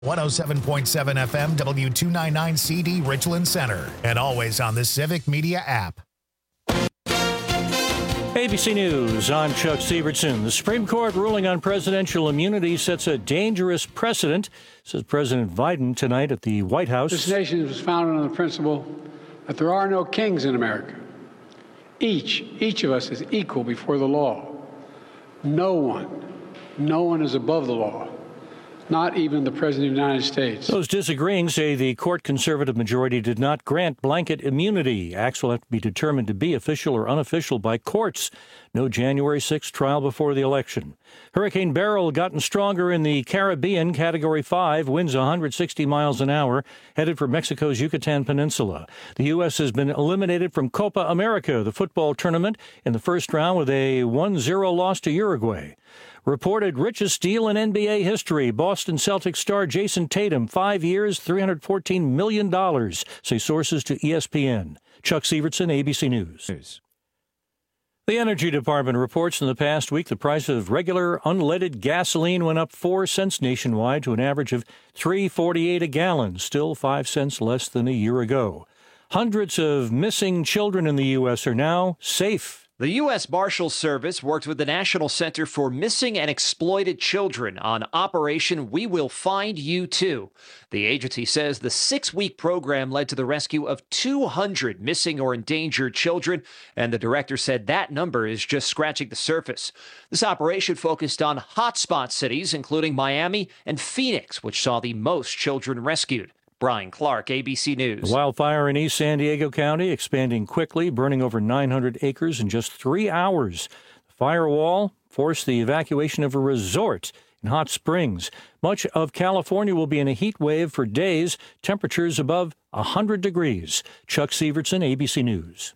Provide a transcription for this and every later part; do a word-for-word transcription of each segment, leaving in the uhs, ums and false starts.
one oh seven point seven F M, W two ninety-nine C D, Richland Center, and always on the Civic Media app. A B C News, I'm Chuck Sievertson. The Supreme Court ruling on presidential immunity sets a dangerous precedent, says President Biden tonight at the White House. This nation was founded on the principle that there are no kings in America. Each, each of us is equal before the law. No one, no one is above the law. Not even the President of the United States. Those disagreeing say the court conservative majority did not grant blanket immunity. Acts will have to be determined to be official or unofficial by courts. No January sixth trial before the election. Hurricane Beryl gotten stronger in the Caribbean, Category five, winds one hundred sixty miles an hour, headed for Mexico's Yucatan Peninsula. The U S has been eliminated from Copa America, the football tournament, in the first round with a one zero loss to Uruguay. Reported richest deal in N B A history. Boston Celtics star Jason Tatum, five years, three hundred fourteen million dollars, say sources to E S P N. Chuck Sievertson, A B C News. The Energy Department reports in the past week the price of regular unleaded gasoline went up four cents nationwide to an average of three forty-eight a gallon, still five cents less than a year ago. Hundreds of missing children in the U S are now safe. The U S Marshals Service worked with the National Center for Missing and Exploited Children on Operation We Will Find You Too. The agency says the six-week program led to the rescue of two hundred missing or endangered children, and the director said that number is just scratching the surface. This operation focused on hotspot cities, including Miami and Phoenix, which saw the most children rescued. Brian Clark, A B C News. The wildfire in East San Diego County expanding quickly, burning over nine hundred acres in just three hours. The firewall forced the evacuation of a resort in Hot Springs. Much of California will be in a heat wave for days, temperatures above one hundred degrees. Chuck Sievertson, A B C News.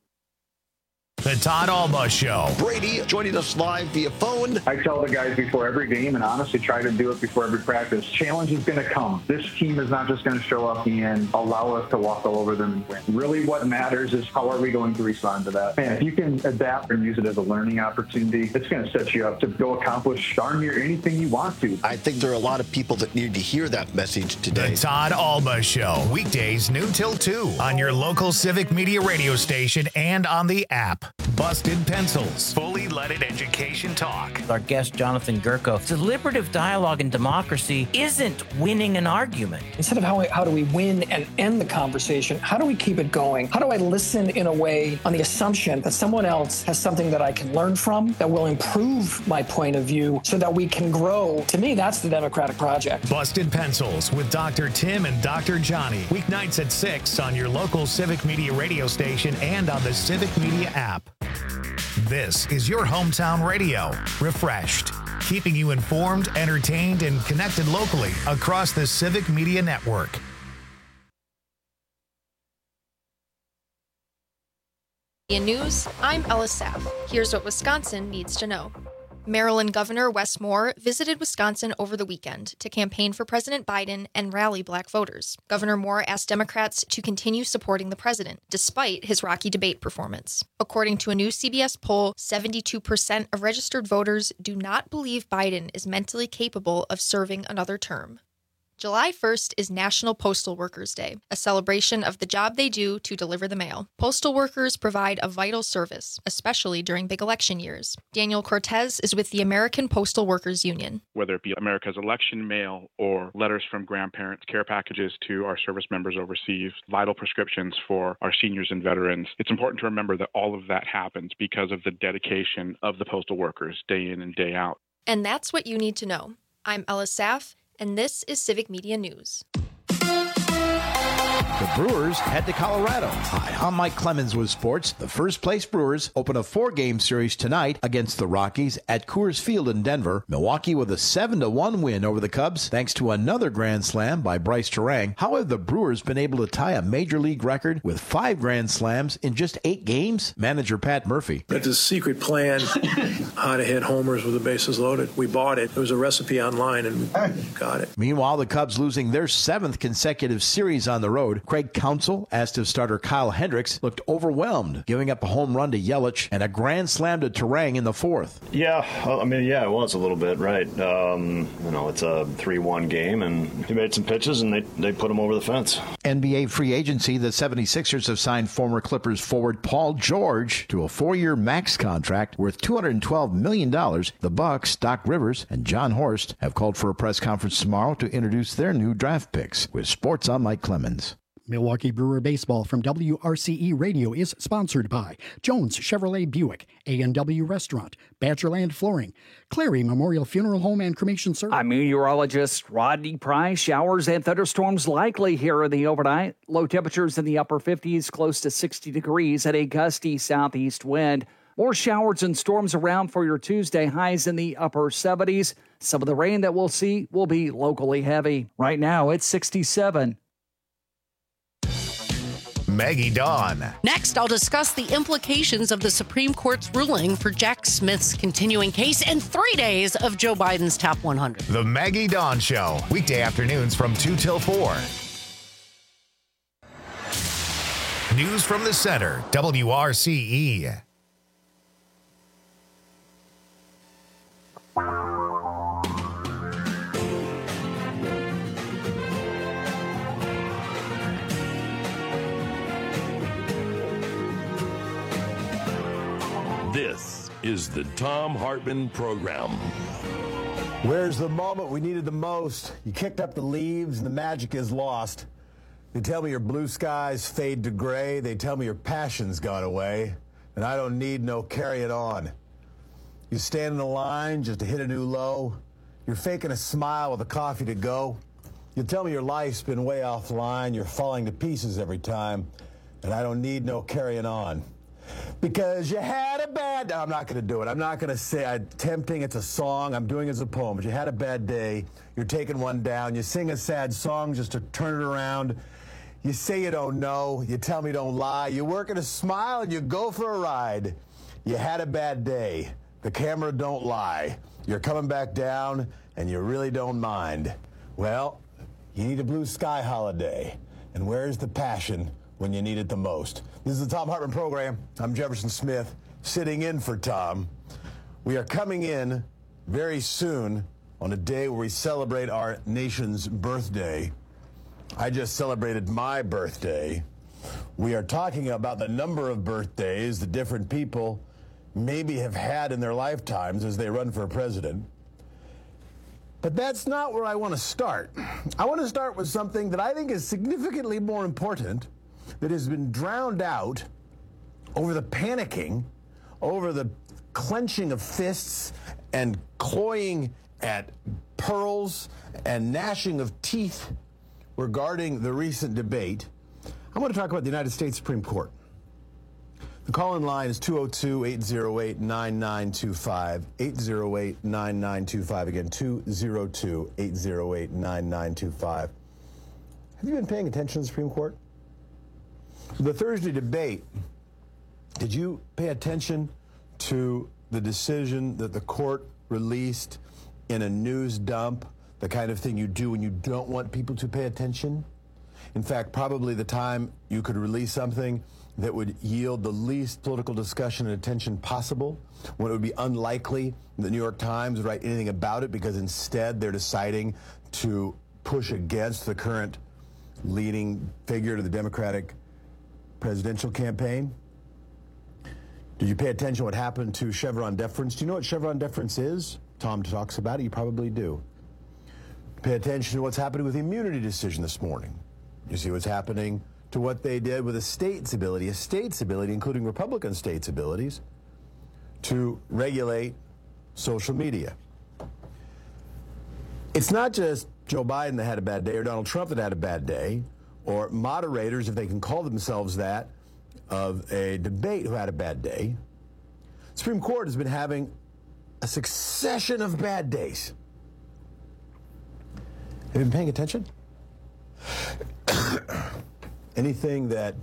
The Todd Alba Show. Brady joining us live via phone. I tell the guys before every game, and honestly try to do it before every practice, challenge is going to come. This team is not just going to show up and allow us to walk all over them and win. Really what matters is how are we going to respond to that. And if you can adapt and use it as a learning opportunity, it's going to set you up to go accomplish darn near anything you want to. I think there are a lot of people that need to hear that message today. The Todd Alba Show. Weekdays noon till two on your local Civic Media radio station and on the app. Busted Pencils. Fully leaded education talk. Our guest, Jonathan Gurko. Deliberative dialogue in democracy isn't winning an argument. Instead of how, we, how do we win and end the conversation, how do we keep it going? How do I listen in a way on the assumption that someone else has something that I can learn from, that will improve my point of view so that we can grow? To me, that's the democratic project. Busted Pencils with Doctor Tim and Doctor Johnny. Weeknights at six on your local Civic Media radio station and on the Civic Media app. This is your hometown radio. Refreshed. Keeping you informed, entertained, and connected locally across the Civic Media Network. In news, I'm Ella Saff. Here's what Wisconsin needs to know. Maryland Governor Wes Moore visited Wisconsin over the weekend to campaign for President Biden and rally black voters. Governor Moore asked Democrats to continue supporting the president, despite his rocky debate performance. According to a new C B S poll, seventy-two percent of registered voters do not believe Biden is mentally capable of serving another term. July first is National Postal Workers Day, a celebration of the job they do to deliver the mail. Postal workers provide a vital service, especially during big election years. Daniel Cortez is with the American Postal Workers Union. Whether it be America's election mail or letters from grandparents, care packages to our service members overseas, vital prescriptions for our seniors and veterans, it's important to remember that all of that happens because of the dedication of the postal workers day in and day out. And that's what you need to know. I'm Ella Saff, and this is Civic Media News. The Brewers head to Colorado. Hi, I'm Mike Clemens with sports. The first place Brewers open a four-game series tonight against the Rockies at Coors Field in Denver. Milwaukee with a seven to one win over the Cubs thanks to another grand slam by Bryce Terang. How have the Brewers been able to tie a major league record with five grand slams in just eight games? Manager Pat Murphy. It's a secret plan how to hit homers with the bases loaded. We bought it. There was a recipe online and we got it. Meanwhile, the Cubs losing their seventh consecutive series on the road. scored. Craig Counsell, as did starter Kyle Hendricks, looked overwhelmed, giving up a home run to Yelich and a grand slam to Turang in the fourth. Yeah, I mean, yeah, it was a little bit, right. Um, you know, it's a three one game, and he made some pitches, and they, they put him over the fence. N B A free agency, the seventy-sixers have signed former Clippers forward Paul George to a four-year max contract worth two hundred twelve million dollars. The Bucks, Doc Rivers, and John Horst have called for a press conference tomorrow to introduce their new draft picks. With sports, I'm Mike Clemens. Milwaukee Brewer Baseball from W R C E Radio is sponsored by Jones Chevrolet Buick, A and W Restaurant, Badgerland Flooring, Clary Memorial Funeral Home and Cremation Service. I'm meteorologist Rodney Price. Showers and thunderstorms likely here in the overnight. Low temperatures in the upper fifties, close to sixty degrees, and a gusty southeast wind. More showers and storms around for your Tuesday, highs in the upper seventies. Some of the rain that we'll see will be locally heavy. Right now, it's sixty-seven. Maggie Dawn. Next, I'll discuss the implications of the Supreme Court's ruling for Jack Smith's continuing case and three days of Joe Biden's top one hundred. The Maggie Dawn Show, weekday afternoons from two till four. News from the center, W R C E. This is the Thom Hartmann Program. Where's the moment we needed the most? You kicked up the leaves and the magic is lost. They tell me your blue skies fade to gray. They tell me your passion's gone away. And I don't need no carrying on. You stand in a line just to hit a new low. You're faking a smile with a coffee to go. You tell me your life's been way offline. You're falling to pieces every time. And I don't need no carrying on. Because you had a bad day. I'm not going to do it. I'm not going to say I'm tempting. It's a song. I'm doing it as a poem. But you had a bad day. You're taking one down. You sing a sad song just to turn it around. You say you don't know. You tell me don't lie. You work at a smile and you go for a ride. You had a bad day. The camera don't lie. You're coming back down and you really don't mind. Well, you need a blue sky holiday. And where's the passion when you need it the most? This is the Thom Hartmann Program. I'm Jefferson Smith, sitting in for Tom. We are coming in very soon on a day where we celebrate our nation's birthday. I just celebrated my birthday. We are talking about the number of birthdays that different people maybe have had in their lifetimes as they run for president. But that's not where I want to start. I want to start with something that I think is significantly more important, that has been drowned out over the panicking, over the clenching of fists and cloying at pearls and gnashing of teeth regarding the recent debate. I want to talk about the United States Supreme Court. The call-in line is two oh two, eight oh eight, nine nine two five, eight oh eight, nine nine two five. Again, two oh two, eight oh eight, nine nine two five. Have you been paying attention to the Supreme Court? The Thursday debate, did you pay attention to the decision that the court released in a news dump, the kind of thing you do when you don't want people to pay attention? In fact, probably the time you could release something that would yield the least political discussion and attention possible, when it would be unlikely the New York Times would write anything about it, because instead they're deciding to push against the current leading figure to the Democratic presidential campaign. Did you pay attention to what happened to Chevron deference? Do you know what Chevron deference is? Tom talks about it. You probably do. Pay attention to what's happening with the immunity decision this morning. You see what's happening to what they did with a state's ability, a state's ability, including Republican states' abilities, to regulate social media. It's not just Joe Biden that had a bad day, or Donald Trump that had a bad day, or moderators, if they can call themselves that, of a debate who had a bad day. The Supreme Court has been having a succession of bad days. Have you been paying attention? Anything that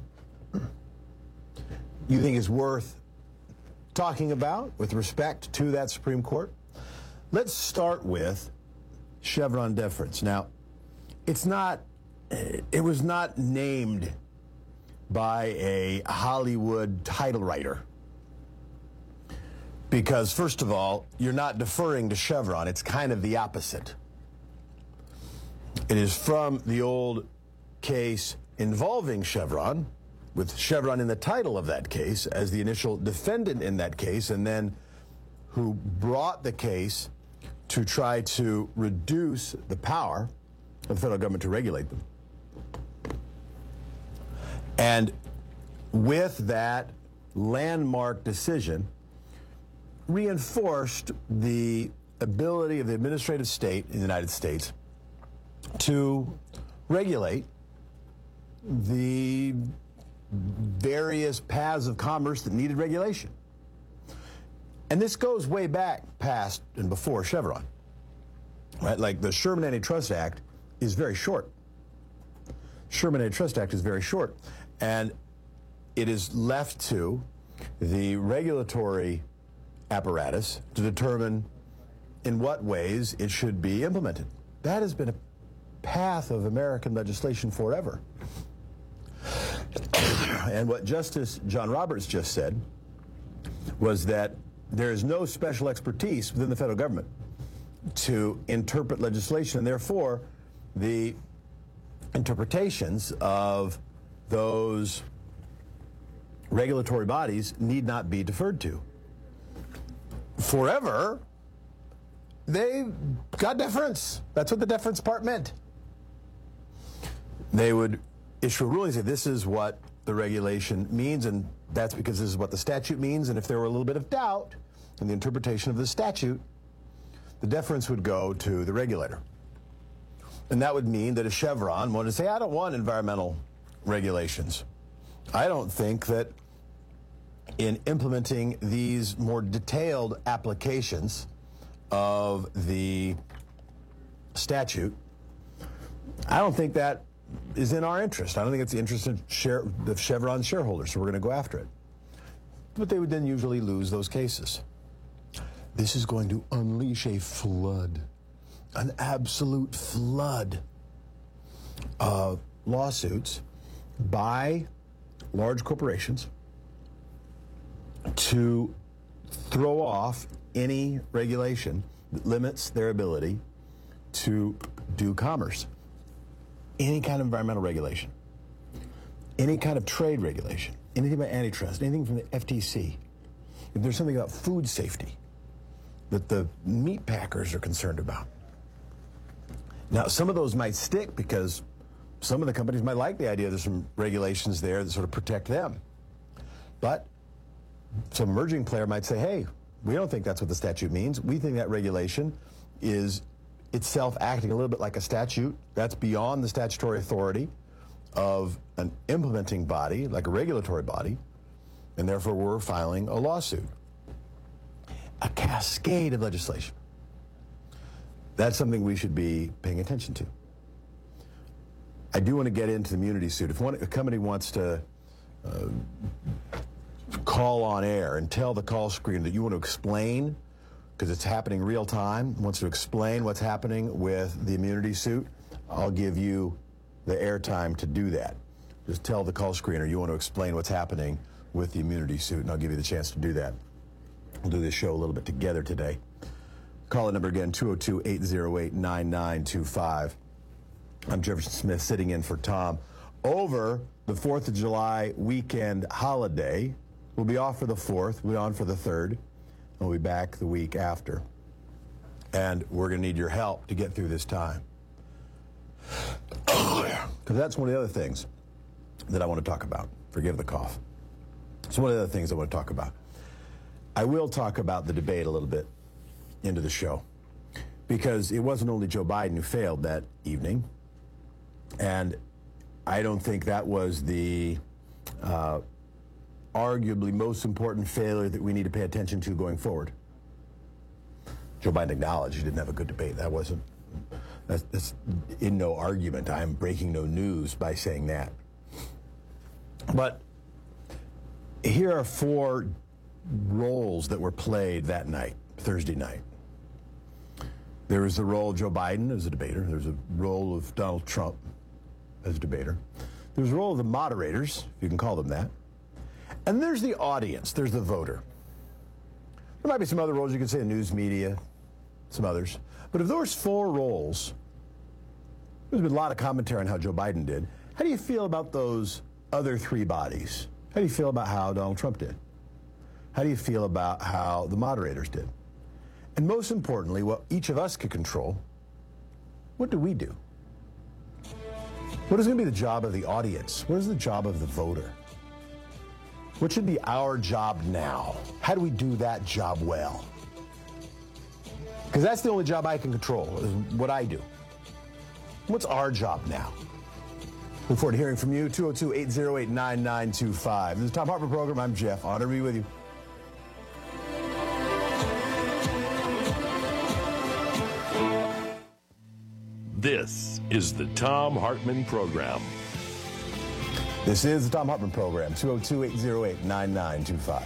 you think is worth talking about with respect to that Supreme Court? Let's start with Chevron deference. Now, it's not it was not named by a Hollywood title writer. Because, first of all, you're not deferring to Chevron. It's kind of the opposite. It is from the old case involving Chevron, with Chevron in the title of that case as the initial defendant in that case, and then who brought the case to try to reduce the power of the federal government to regulate them. And with that landmark decision, reinforced the ability of the administrative state in the United States to regulate the various paths of commerce that needed regulation. And this goes way back past and before Chevron, right? Like the Sherman Antitrust Act is very short. Sherman Antitrust Act is very short. And it is left to the regulatory apparatus to determine in what ways it should be implemented. That has been a path of American legislation forever. And what Justice John Roberts just said was that there is no special expertise within the federal government to interpret legislation, and therefore the interpretations of those regulatory bodies need not be deferred to. Forever, they got deference. That's what the deference part meant. They would issue a ruling, say this is what the regulation means, and that's because this is what the statute means, and if there were a little bit of doubt in the interpretation of the statute, the deference would go to the regulator. And that would mean that if Chevron wanted to say, I don't want environmental regulations, I don't think that in implementing these more detailed applications of the statute, I don't think that is in our interest. I don't think it's the interest of, share, of Chevron shareholders, so we're going to go after it. But they would then usually lose those cases. This is going to unleash a flood, an absolute flood of lawsuits by large corporations to throw off any regulation that limits their ability to do commerce. Any kind of environmental regulation, any kind of trade regulation, anything about antitrust, anything from the F T C. If there's something about food safety that the meat packers are concerned about. Now, some of those might stick because some of the companies might like the idea there's some regulations there that sort of protect them. But some emerging player might say, hey, we don't think that's what the statute means. We think that regulation is itself acting a little bit like a statute. That's beyond the statutory authority of an implementing body, like a regulatory body, and therefore we're filing a lawsuit. A cascade of legislation. That's something we should be paying attention to. I do want to get into the immunity suit. If one, a company wants to uh, call on air and tell the call screen that you want to explain, because it's happening real time, wants to explain what's happening with the immunity suit, I'll give you the airtime to do that. Just tell the call screener you want to explain what's happening with the immunity suit, and I'll give you the chance to do that. We'll do this show a little bit together today. Call the number again, two oh two, eight oh eight, nine nine two five. I'm Jefferson Smith sitting in for Tom. Over the fourth of July weekend holiday, we'll be off for the fourth, we'll be on for the third, and we'll be back the week after. And we're going to need your help to get through this time. Because that's one of the other things that I want to talk about. Forgive the cough. It's one of the other things I want to talk about. I will talk about the debate a little bit into the show, because it wasn't only Joe Biden who failed that evening, and I don't think that was the uh, arguably most important failure that we need to pay attention to going forward. Joe Biden acknowledged he didn't have a good debate. That wasn't, that's, that's in no argument. I am breaking no news by saying that. But here are four roles that were played that night, Thursday night. There was the role of Joe Biden as a debater. There's a role of Donald Trump. as a debater. There's the role of the moderators, if you can call them that. And there's the audience. There's the voter. There might be some other roles. You could say the news media, some others. But of those four roles, there's been a lot of commentary on how Joe Biden did. How do you feel about those other three bodies? How do you feel about how Donald Trump did? How do you feel about how the moderators did? And most importantly, what each of us could control, what do we do? What is going to be the job of the audience? What is the job of the voter? What should be our job now? How do we do that job well? Because that's the only job I can control, is what I do. What's our job now? Look forward to hearing from you. two oh two, eight oh eight, nine nine two five. This is the Thom Hartmann Program. I'm Jeff. Honor to be with you. This is the Thom Hartmann Program. This is the Thom Hartmann Program. two oh two, eight oh eight, nine nine two five.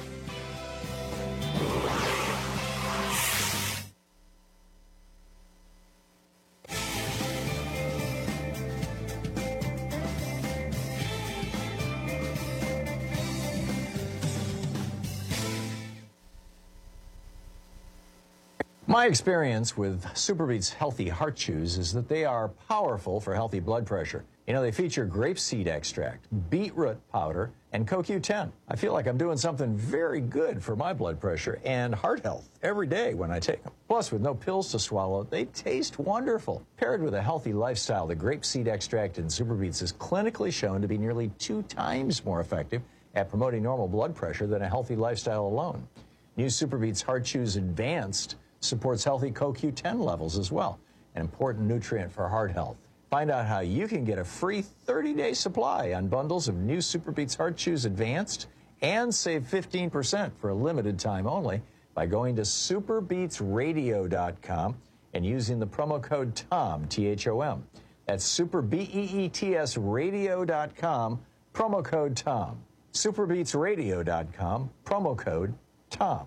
My experience with Superbeats Healthy Heart Chews is that they are powerful for healthy blood pressure. You know, they feature grapeseed extract, beetroot powder, and C O Q ten. I feel like I'm doing something very good for my blood pressure and heart health every day when I take them. Plus, with no pills to swallow, they taste wonderful. Paired with a healthy lifestyle, the grapeseed extract in Superbeats is clinically shown to be nearly two times more effective at promoting normal blood pressure than a healthy lifestyle alone. New Superbeats Heart Chews Advanced supports healthy C O Q ten levels as well, an important nutrient for heart health. Find out how you can get a free thirty-day supply on bundles of new Superbeats Heart Chews Advanced and save fifteen percent for a limited time only by going to superbeats radio dot com and using the promo code TOM, T H O M. That's super B E E T S radio dot com, promo code TOM. superbeats radio dot com, promo code TOM.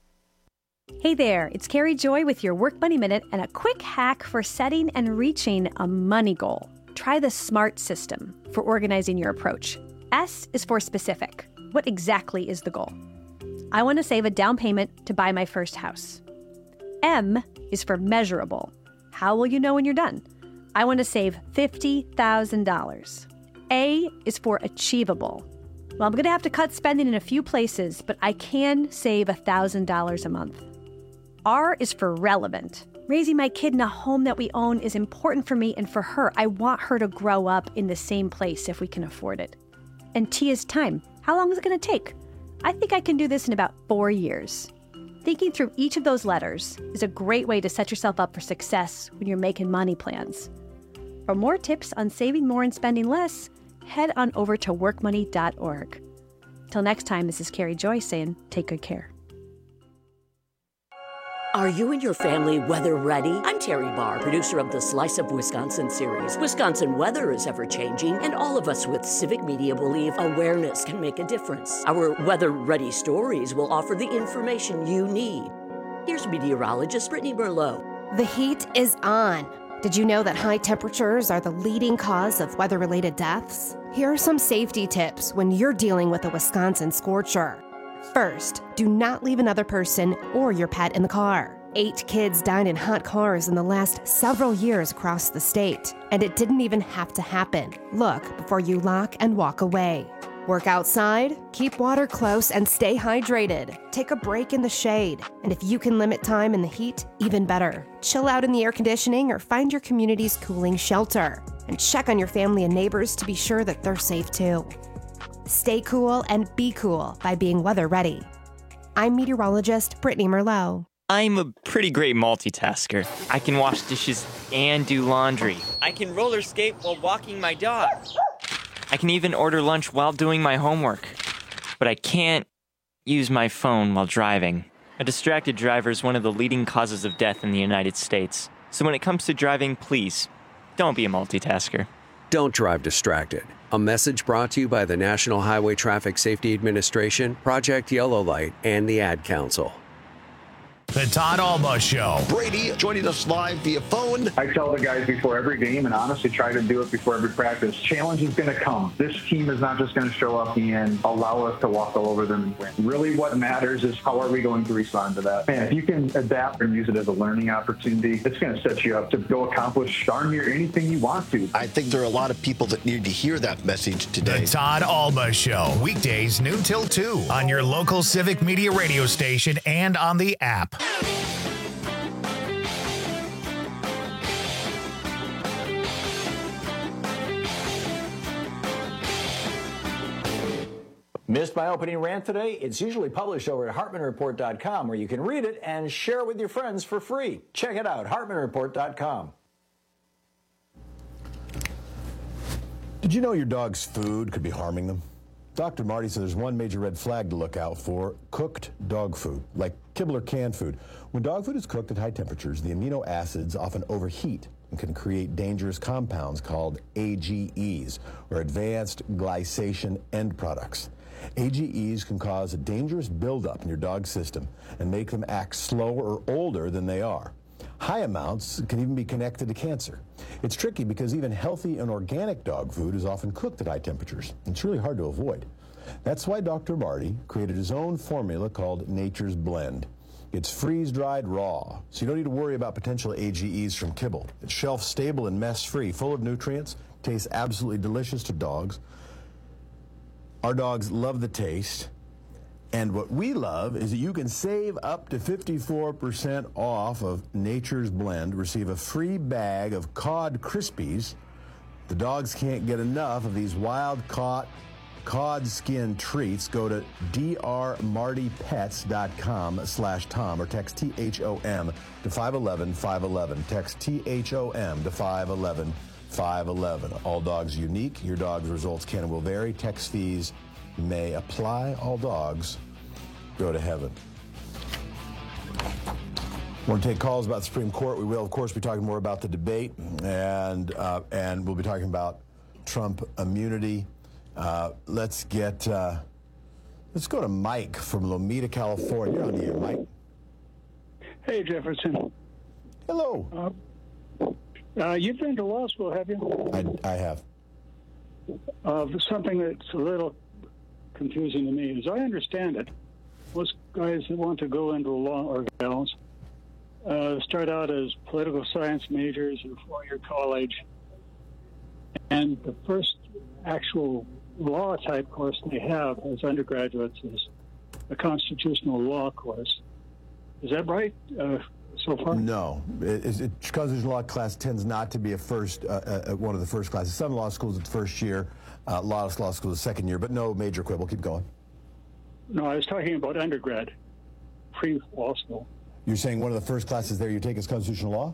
Hey there, it's Carrie Joy with your Work Money Minute and a quick hack for setting and reaching a money goal. Try the SMART system for organizing your approach. S is for specific. What exactly is the goal? I want to save a down payment to buy my first house. M is for measurable. How will you know when you're done? I want to save fifty thousand dollars. A is for achievable. Well, I'm going to have to cut spending in a few places, but I can save one thousand dollars a month. R is for relevant. Raising my kid in a home that we own is important for me and for her. I want her to grow up in the same place if we can afford it. And T is time. How long is it going to take? I think I can do this in about four years. Thinking through each of those letters is a great way to set yourself up for success when you're making money plans. For more tips on saving more and spending less, head on over to work money dot org. Till next time, this is Carrie Joy saying, take good care. Are you and your family weather ready? I'm Terry Barr, producer of the Slice of Wisconsin series. Wisconsin weather is ever-changing, and all of us with Civic Media believe awareness can make a difference. Our weather-ready stories will offer the information you need. Here's meteorologist Brittany Merlot. The heat is on. Did you know that high temperatures are the leading cause of weather-related deaths? Here are some safety tips when you're dealing with a Wisconsin scorcher. First, do not leave another person or your pet in the car. Eight kids died in hot cars in the last several years across the state, and it didn't even have to happen. Look before you lock and walk away. Work outside, keep water close, and stay hydrated. Take a break in the shade, and if you can limit time in the heat, even better. Chill out in the air conditioning or find your community's cooling shelter. And check on your family and neighbors to be sure that they're safe too. Stay cool and be cool by being weather ready. I'm meteorologist Brittany Merlot. I'm a pretty great multitasker. I can wash dishes and do laundry. I can roller skate while walking my dog. I can even order lunch while doing my homework. But I can't use my phone while driving. A distracted driver is one of the leading causes of death in the United States. So when it comes to driving, please, don't be a multitasker. Don't drive distracted. A message brought to you by the National Highway Traffic Safety Administration, Project Yellow Light, and the Ad Council. The Todd Alba Show. Brady joining us live via phone. I tell the guys before every game, and honestly try to do it before every practice, challenge is going to come. This team is not just going to show up and allow us to walk all over them and win. Really what matters is how are we going to respond to that. Man, if you can adapt and use it as a learning opportunity, it's going to set you up to go accomplish darn near anything you want to. I think there are a lot of people that need to hear that message today. The Todd Alba Show. Weekdays noon till two on your local Civic Media radio station and on the app. Missed my opening rant today? It's usually published over at Hartman Report dot com, where you can read it and share it with your friends for free. Check it out, Hartman Report dot com. Did you know your dog's food could be harming them? Doctor Marty said there's one major red flag to look out for: cooked dog food, like kibble or canned food. When dog food is cooked at high temperatures, the amino acids often overheat and can create dangerous compounds called A G Es, or advanced glycation end products. A G Es can cause a dangerous buildup in your dog's system and make them act slower or older than they are. High amounts can even be connected to cancer. It's tricky because even healthy and organic dog food is often cooked at high temperatures. It's really hard to avoid. That's why Doctor Marty created his own formula called Nature's Blend. It's freeze-dried raw, so you don't need to worry about potential A G Es from kibble. It's shelf-stable and mess-free, full of nutrients, tastes absolutely delicious to dogs. Our dogs love the taste. And what we love is that you can save up to fifty-four percent off of Nature's Blend, receive a free bag of Cod Crispies. The dogs can't get enough of these wild-caught cod skin treats. Go to d r marty pets dot com slash Tom or text T H O M to five one one, five one one. Text T H O M to five one one, five one one. All dogs unique. Your dog's results can and will vary. Text fees may apply. All dogs go to heaven. Want to take calls about the Supreme Court? We will, of course, be talking more about the debate, and uh, and we'll be talking about Trump immunity. Uh, let's get uh, let's go to Mike from Lomita, California. You're on the air, Mike. Hey, Jefferson. Hello. Uh, uh, you've been to law school, have you? I, I have. Uh, something that's a little confusing to me, as I understand it, most guys that want to go into law, or gals, uh, start out as political science majors or four-year college, and the first actual law type course they have as undergraduates is a constitutional law course. Is that right uh, so far? No. It, it, it, constitutional law class tends not to be a first, uh, uh, one of the first classes. Some law schools it's first year, uh, a lot of law schools second year, but no major quibble. Keep going. No, I was talking about undergrad, pre-law school. You're saying one of the first classes there you take is constitutional law?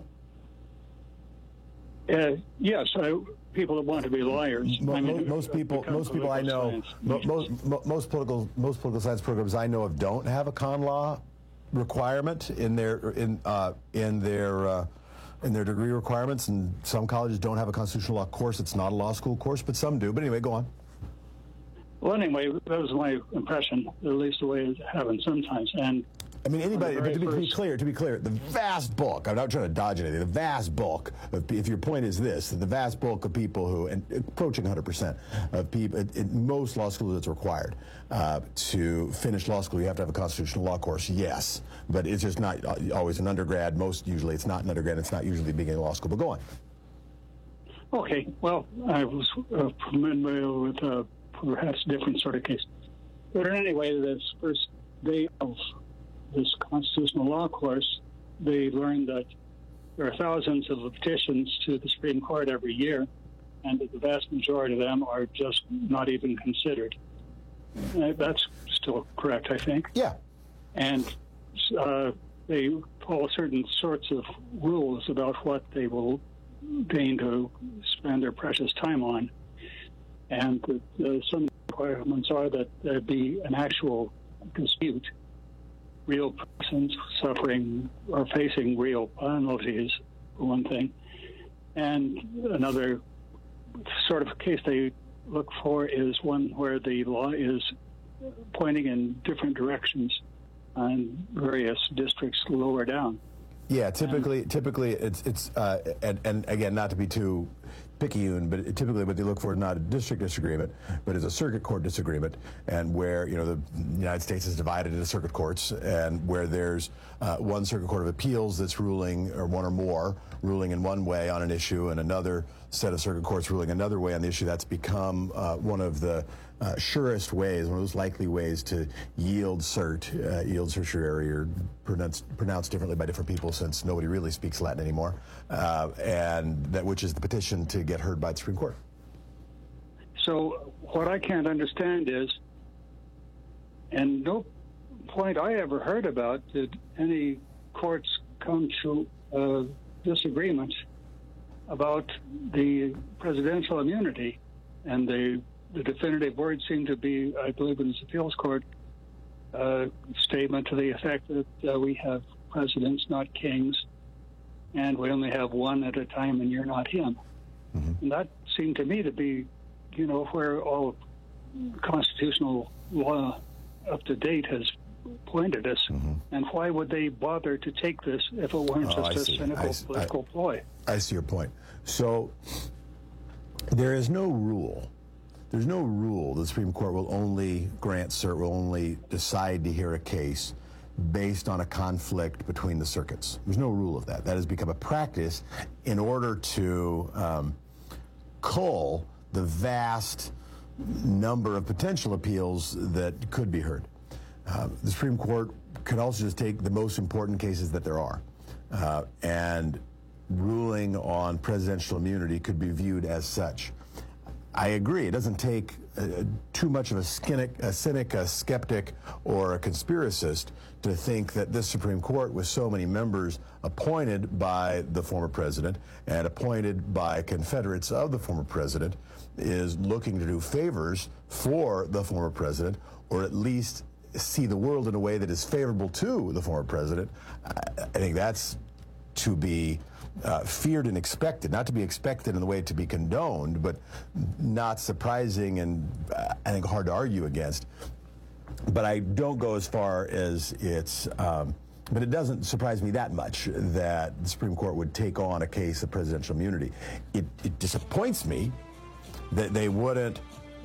Uh, yes, I, people that want to be lawyers. Mo- I mean, most people, most people I know, mo- most, mo- most political, most political science programs I know of don't have a con law requirement in their in uh, in their uh, in their degree requirements, and some colleges don't have a constitutional law course. It's not a law school course, but some do. But anyway, go on. Well, anyway, that was my impression, at least the way it happens sometimes. And I mean, anybody, but to be, to be clear, to be clear, the vast bulk, I'm not trying to dodge anything, the vast bulk, of, if your point is this, the vast bulk of people who, and approaching one hundred percent of people, in most law schools it's required uh, to finish law school, you have to have a constitutional law course, yes, but it's just not always an undergrad. Most usually it's not an undergrad, it's not usually the beginning of law school, but go on. Okay, well, I was uh, familiar with uh, perhaps different sort of case. But anyway, this first day of this constitutional law course, they learned that there are thousands of petitions to the Supreme Court every year, and that the vast majority of them are just not even considered. Uh, that's still correct, I think. Yeah. And uh, they follow certain sorts of rules about what they will deign to spend their precious time on. And uh, some requirements are that there be an actual dispute, real persons suffering or facing real penalties, for one thing. And another sort of case they look for is one where the law is pointing in different directions on various districts lower down. Yeah, typically, um, typically it's it's uh, and, and again, not to be too picayune, but typically what they look for is not a district disagreement, but is a circuit court disagreement, and where you know the United States is divided into circuit courts, and where there's uh, one circuit court of appeals that's ruling, or one or more ruling in one way on an issue, and another set of circuit courts ruling another way on the issue. That's become uh, one of the uh, surest ways, one of those likely ways to yield cert, uh, yield certiorari, or pronounced, pronounced differently by different people, since nobody really speaks Latin anymore, uh, and that which is the petition to get heard by the Supreme Court. So what I can't understand is, and no point I ever heard about did any courts come to uh, disagreement about the presidential immunity, and the the definitive word seemed to be, I believe, in this appeals court uh, statement to the effect that uh, we have presidents, not kings, and we only have one at a time, and you're not him. Mm-hmm. And that seemed to me to be, you know, where all constitutional law up to date has pointed us. Mm-hmm. And why would they bother to take this if it weren't oh, just a cynical I, political I, ploy? I see your point. So there is no rule. There's no rule the Supreme Court will only grant cert, will only decide to hear a case based on a conflict between the circuits. There's no rule of that. That has become a practice in order to um, cull the vast number of potential appeals that could be heard. Uh, the Supreme Court could also just take the most important cases that there are, uh, and ruling on presidential immunity could be viewed as such. I agree. It doesn't take uh, too much of a cynic, a cynic, a skeptic, or a conspiracist to think that this Supreme Court, with so many members appointed by the former president and appointed by Confederates of the former president, is looking to do favors for the former president, or at least see the world in a way that is favorable to the former president. I, I think that's to be uh, feared and expected, not to be expected in the way to be condoned, but not surprising, and uh, I think hard to argue against. But I don't go as far as it's, um, but it doesn't surprise me that much that the Supreme Court would take on a case of presidential immunity. It, it disappoints me that they wouldn't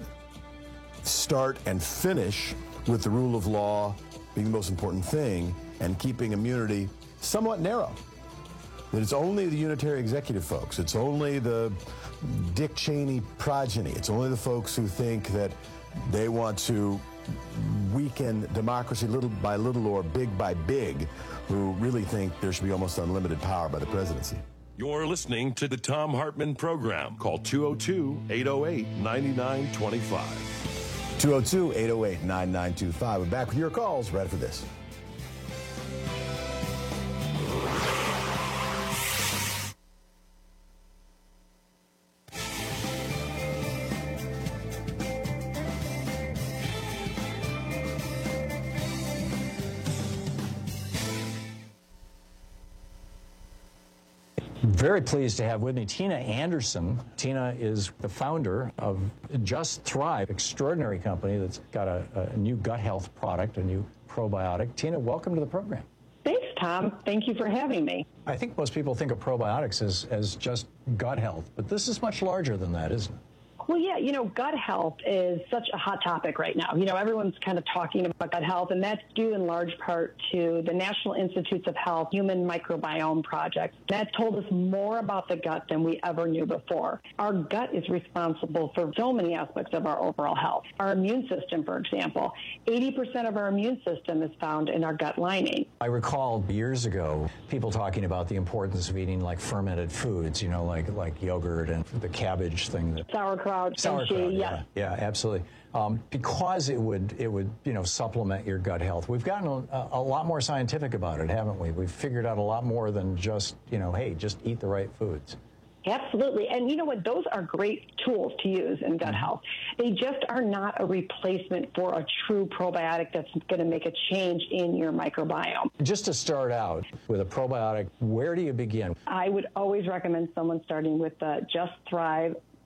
start and finish with the rule of law being the most important thing, and keeping immunity somewhat narrow. That it's only the unitary executive folks, it's only the Dick Cheney progeny, it's only the folks who think that they want to weaken democracy little by little or big by big, who really think there should be almost unlimited power by the presidency. You're listening to the Thom Hartmann Program. Call two oh two, eight oh eight, nine nine two five. two oh two, eight oh eight, nine nine two five. We're back with your calls right after this. Very pleased to have with me Tina Anderson. Tina is the founder of Just Thrive, extraordinary company that's got a, a new gut health product, a new probiotic. Tina, welcome to the program. Thanks, Tom. Thank you for having me. I think most people think of probiotics as, as just gut health, but this is much larger than that, isn't it? Well, yeah, you know, gut health is such a hot topic right now. You know, everyone's kind of talking about gut health, and that's due in large part to the National Institutes of Health Human Microbiome Project. That told us more about the gut than we ever knew before. Our gut is responsible for so many aspects of our overall health. Our immune system, for example, eighty percent of our immune system is found in our gut lining. I recall years ago people talking about the importance of eating like fermented foods, you know, like like yogurt and the cabbage thing. That Sauerkraut. Sauerkraut, yeah. yeah, yeah, absolutely. Um, because it would, it would, you know, supplement your gut health. We've gotten a, a lot more scientific about it, haven't we? We've figured out a lot more than just, you know, hey, just eat the right foods. Absolutely. And you know what? Those are great tools to use in gut health. They just are not a replacement for a true probiotic that's going to make a change in your microbiome. Just to start out with a probiotic, where do you begin? I would always recommend someone starting with the Just Thrive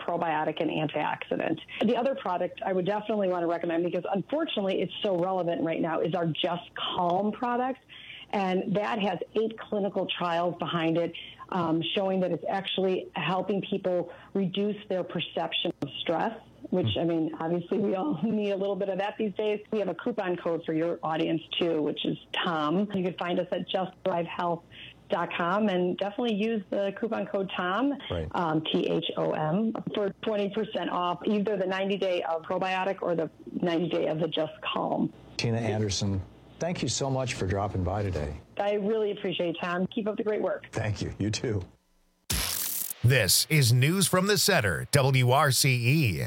probiotic and antioxidant. The other product I would definitely want to recommend, because unfortunately it's so relevant right now, is our Just Calm product. And that has eight clinical trials behind it, um, showing that it's actually helping people reduce their perception of stress, which, I mean, obviously we all need a little bit of that these days. We have a coupon code for your audience, too, which is Tom. You can find us at just thrive health dot com and definitely use the coupon code Tom, right. um, T H O M, for twenty percent off either the ninety day of probiotic or the ninety day of the Just Calm. Tina Anderson, thank you so much for dropping by today. I really appreciate it, Tom. Keep up the great work. Thank you. You too. This is News from the Center, W R C E.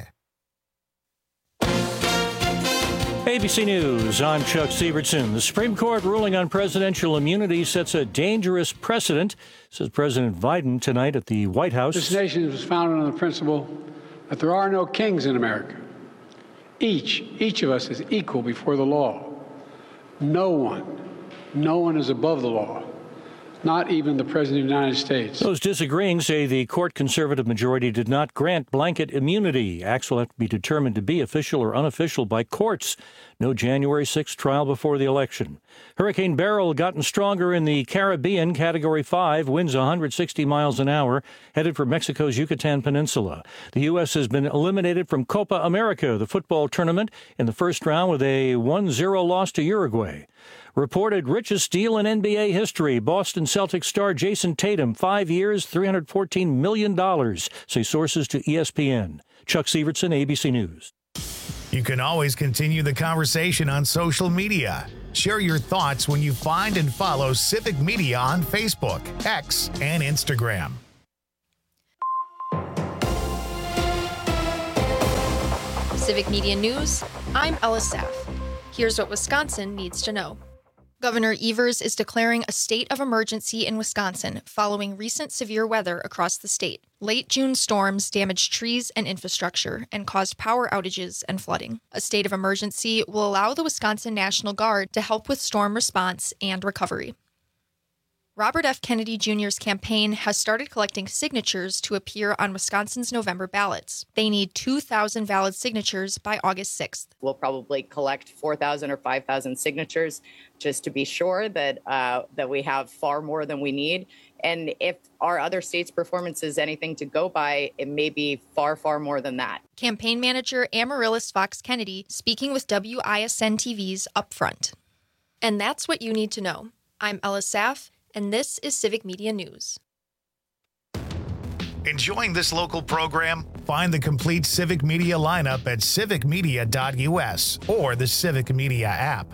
A B C News, I'm Chuck Sievertson. The Supreme Court ruling on presidential immunity sets a dangerous precedent, says President Biden tonight at the White House. This nation was founded on the principle that there are no kings in America. Each, each of us is equal before the law. No one, no one is above the law. Not even the President of the United States. Those disagreeing say the court conservative majority did not grant blanket immunity. Acts will have to be determined to be official or unofficial by courts. No January sixth trial before the election. Hurricane Beryl gotten stronger in the Caribbean, Category five, winds one hundred sixty miles an hour, headed for Mexico's Yucatan Peninsula. The U S has been eliminated from Copa America, the football tournament, in the first round with a one zero loss to Uruguay. Reported richest deal in N B A history. Boston Celtics star Jason Tatum, five years, three hundred fourteen million dollars, say sources to E S P N. Chuck Sievertson, A B C News. You can always continue the conversation on social media. Share your thoughts when you find and follow Civic Media on Facebook, X, and Instagram. Civic Media News, I'm Ella Saff. Here's what Wisconsin needs to know. Governor Evers is declaring a state of emergency in Wisconsin following recent severe weather across the state. Late June storms damaged trees and infrastructure and caused power outages and flooding. A state of emergency will allow the Wisconsin National Guard to help with storm response and recovery. Robert F. Kennedy Junior's campaign has started collecting signatures to appear on Wisconsin's November ballots. They need two thousand valid signatures by August sixth. We'll probably collect four thousand or five thousand signatures just to be sure that uh, that we have far more than we need. And if our other states' performance is anything to go by, it may be far, far more than that. Campaign manager Amaryllis Fox Kennedy speaking with W I S N T V's Upfront. And that's what you need to know. I'm Ella Saff, and this is Civic Media News. Enjoying this local program? Find the complete Civic Media lineup at civic media dot U S or the Civic Media app.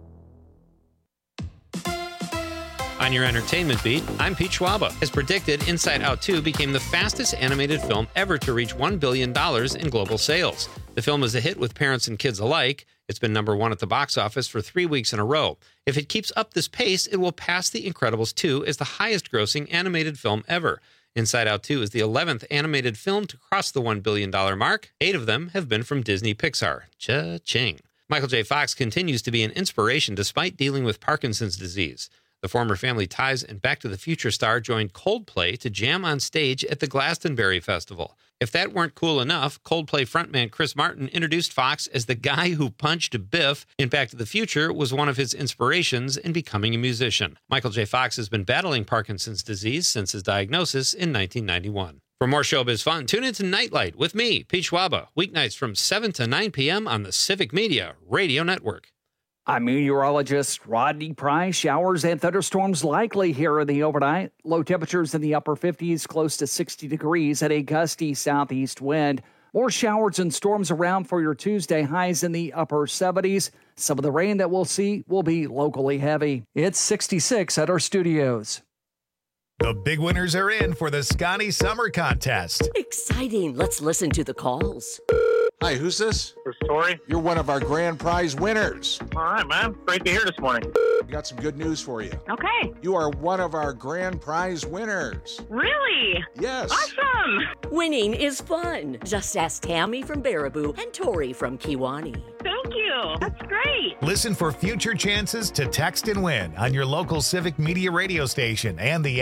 On your entertainment beat, I'm Pete Schwaba. As predicted, Inside Out two became the fastest animated film ever to reach one billion dollars in global sales. The film is a hit with parents and kids alike. It's been number one at the box office for three weeks in a row. If it keeps up this pace, it will pass The Incredibles two as the highest-grossing animated film ever. Inside Out two is the eleventh animated film to cross the one billion dollars mark. Eight of them have been from Disney Pixar. Cha-ching. Michael J. Fox continues to be an inspiration despite dealing with Parkinson's disease. The former Family Ties and Back to the Future star joined Coldplay to jam on stage at the Glastonbury Festival. If that weren't cool enough, Coldplay frontman Chris Martin introduced Fox as the guy who punched Biff in Back to the Future was one of his inspirations in becoming a musician. Michael J. Fox has been battling Parkinson's disease since his diagnosis in nineteen ninety-one. For more showbiz fun, tune into Nightlight with me, Pete Schwaba, weeknights from seven to nine p.m. on the Civic Media Radio Network. I'm meteorologist Rodney Price. Showers and thunderstorms likely here in the overnight. Low temperatures in the upper fifties, close to sixty degrees, and a gusty southeast wind. More showers and storms around for your Tuesday, highs in the upper seventies. Some of the rain that we'll see will be locally heavy. It's sixty-six at our studios. The big winners are in for the Scotty Summer Contest. Exciting. Let's listen to the calls. Hi, who's this? This is Tori. You're one of our grand prize winners. All right, man. Great to hear this morning. We got some good news for you. Okay. You are one of our grand prize winners. Really? Yes. Awesome. Winning is fun. Just ask Tammy from Baraboo and Tori from Kiwani. Thank you. That's great. Listen for future chances to text and win on your local Civic Media radio station and the app.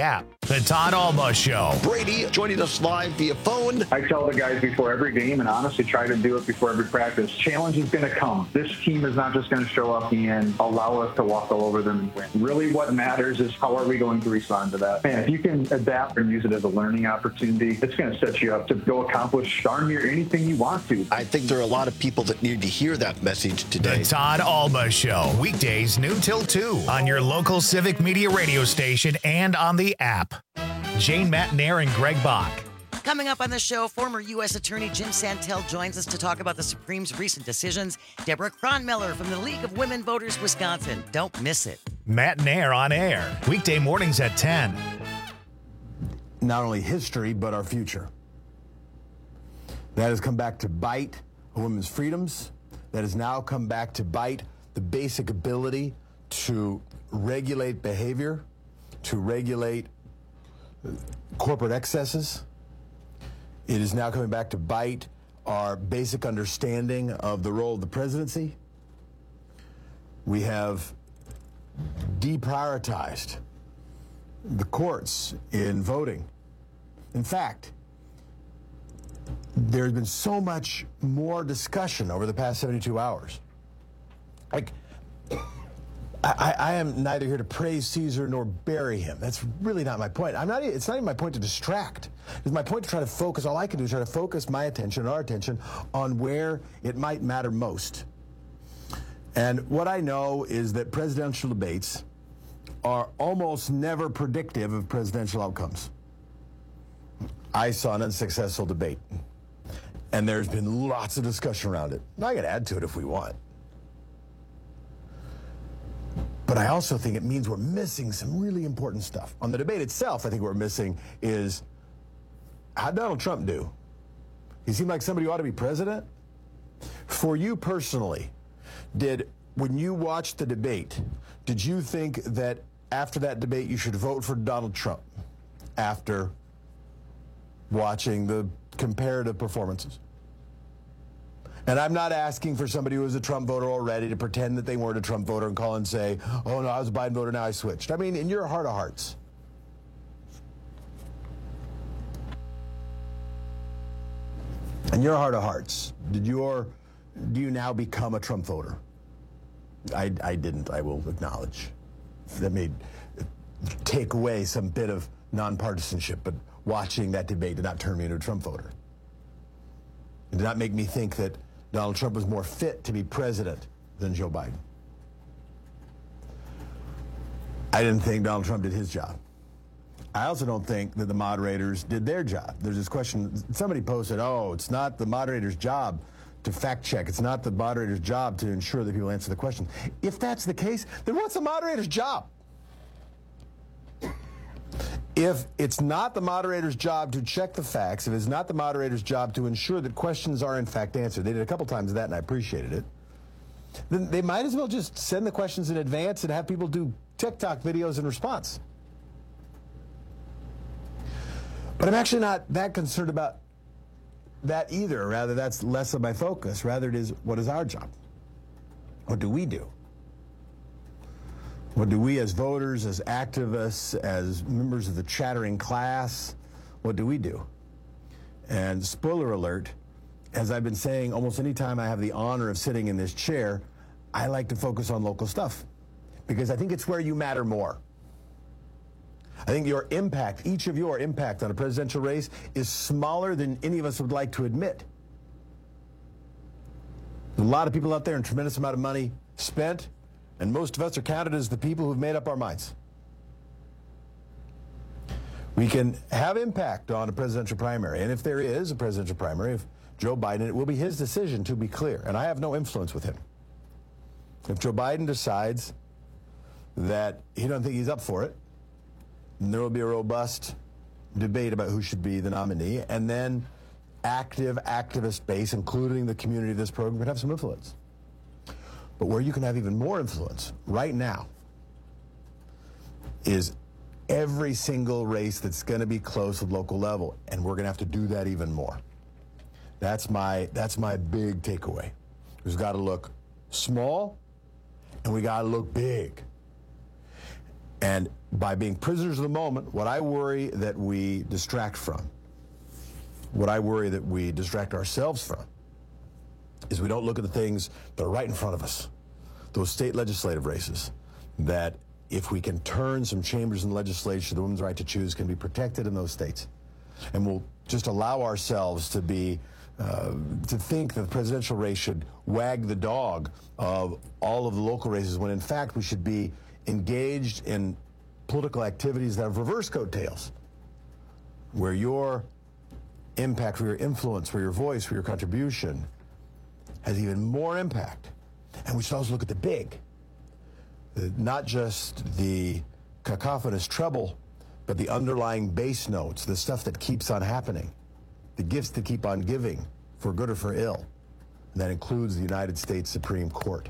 The Todd Alba Show. Brady joining us live via phone. I tell the guys before every game, and honestly try to do it before every practice, challenge is going to come. This team is not just going to show up and allow us to walk all over them and win. Really what matters is how are we going to respond to that. And if you can adapt and use it as a learning opportunity, it's going to set you up to go accomplish darn near anything you want to. I think there are a lot of people that need to hear that message today. The Todd Alba Show, weekdays noon till two on your local Civic Media radio station and on the app. Jane Matnair and Greg Bach. Coming up on the show, former U S Attorney Jim Santel joins us to talk about the Supreme's recent decisions. Deborah Cronmiller from the League of Women Voters Wisconsin. Don't miss it. Matnair on air, weekday mornings at ten. Not only history, but our future. That has come back to bite women's freedoms. That has now come back to bite the basic ability to regulate behavior, to regulate corporate excesses. It is now coming back to bite our basic understanding of the role of the presidency. We have deprioritized the courts in voting. In fact, there's been so much more discussion over the past seventy-two hours. Like, I, I am neither here to praise Caesar nor bury him. That's really not my point. I'm not. It's not even my point to distract. It's my point to try to focus. All I can do is try to focus my attention, our attention, on where it might matter most. And what I know is that presidential debates are almost never predictive of presidential outcomes. I saw an unsuccessful debate, and there's been lots of discussion around it. I can add to it if we want. But I also think it means we're missing some really important stuff. On the debate itself, I think what we're missing is, how'd Donald Trump do? He seemed like somebody who ought to be president. For you personally, did, when you watched the debate, did you think that after that debate you should vote for Donald Trump after watching the comparative performances? And I'm not asking for somebody who was a Trump voter already to pretend that they weren't a Trump voter and call and say, oh, no, I was a Biden voter, now I switched. I mean, in your heart of hearts, in your heart of hearts, did your, do you now become a Trump voter? I, I didn't, I will acknowledge. That may take away some bit of nonpartisanship, but watching that debate did not turn me into a Trump voter. It did not make me think that Donald Trump was more fit to be president than Joe Biden. I didn't think Donald Trump did his job. I also don't think that the moderators did their job. There's this question, somebody posted, oh, it's not the moderator's job to fact check. It's not the moderator's job to ensure that people answer the question. If that's the case, then what's the moderator's job? If it's not the moderator's job to check the facts, if it's not the moderator's job to ensure that questions are in fact answered, they did a couple times of that and I appreciated it, then they might as well just send the questions in advance and have people do TikTok videos in response. But I'm actually not that concerned about that either. Rather, that's less of my focus. Rather, it is, what is our job? What do we do? What do we as voters, as activists, as members of the chattering class, what do we do? And spoiler alert, as I've been saying almost any time I have the honor of sitting in this chair, I like to focus on local stuff because I think it's where you matter more. I think your impact, each of your impact on a presidential race is smaller than any of us would like to admit. There's a lot of people out there and a tremendous amount of money spent, and most of us are counted as the people who've made up our minds. We can have impact on a presidential primary, and if there is a presidential primary, if Joe Biden, it will be his decision, to be clear, and I have no influence with him. If Joe Biden decides that he doesn't think he's up for it, then there will be a robust debate about who should be the nominee, and then active activist base, including the community of this program, can have some influence. But where you can have even more influence right now is every single race that's going to be close at local level, and we're going to have to do that even more. That's my that's my big takeaway. We've got to look small, and we got to look big. And by being prisoners of the moment, what I worry that we distract from, what I worry that we distract ourselves from, is we don't look at the things that are right in front of us. Those state legislative races, that if we can turn some chambers in the legislature, the women's right to choose can be protected in those states. And we'll just allow ourselves to be, uh, to think that the presidential race should wag the dog of all of the local races, when in fact we should be engaged in political activities that have reverse coattails, where your impact, where your influence, where your voice, where your contribution has even more impact. And we should also look at the big, uh, not just the cacophonous treble, but the underlying bass notes, the stuff that keeps on happening, the gifts that keep on giving, for good or for ill. And that includes the United States Supreme Court.